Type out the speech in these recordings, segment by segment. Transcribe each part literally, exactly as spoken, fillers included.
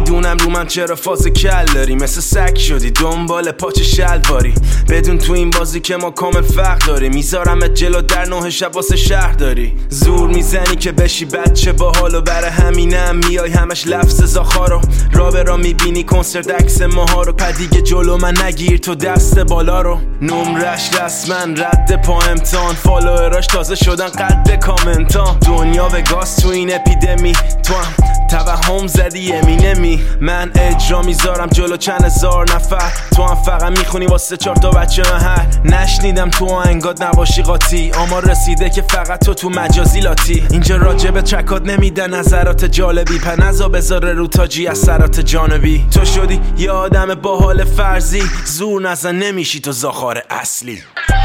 نمیدونم رو من چرا فاز کل داری، مثل سگ شدی دنبال پاچه شلواری، بدون تو این بازی که ما کامل فرق داری. میذارمت جلو در نه شب واسه شهر داری، زور میزنی که بشی بچه باحالو، برای همینم میای همش لفظ زاخارو. را به را میبینی کنسرت عکس ماها رو، پدیگه جلو من نگیر تو دست بالا رو. نمرش رسمن رد پا امتحان، فالووراش تازه شدن قد کامنتان. دنیا به گاز تو این اپیدمی، تو هم توهم زدی امینمی. من اجرا میذارم جلو چند هزار نفر، تو هم فقط میخونی واسه چهار تا بچه محل. نشنیدم تو آهنگات نباشی قاطی، آمار رسیده که فقط تو تو مجازی لاتی. اینجا راجب ترکات نمیده نظرات جالبی، پنزا بذاره رو تاجی اثرات جانبی. تو شدی یه آدم با حال فرضی، زور نزن نمیشی تو زاخار اصلی.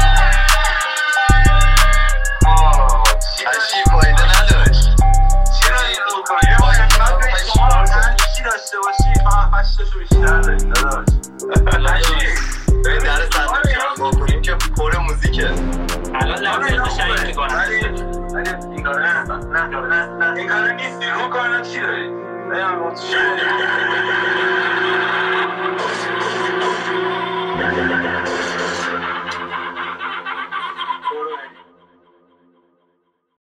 داشته باشی فقط هشتاشو بیشتر داریم داداش. ببین در صندوقی رو با کنیم که پر موزیکه. الان لحظه شاید که کنم ولی این کاره نه نه نه این کاره نیستی. رو کاره چی داری؟